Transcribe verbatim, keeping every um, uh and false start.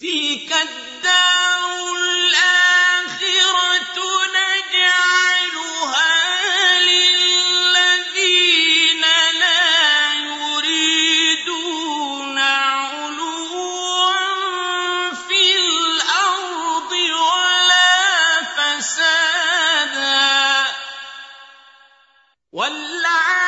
تِلْكَ الدَّارُ الْآخِرَةُ نَجْعَلُهَا لِلَّذِينَ لَا يُرِيدُونَ عُلُوًّا فِي الْأَرْضِ وَلَا فَسَادًا ۚ وَالْعَاقِبَةُ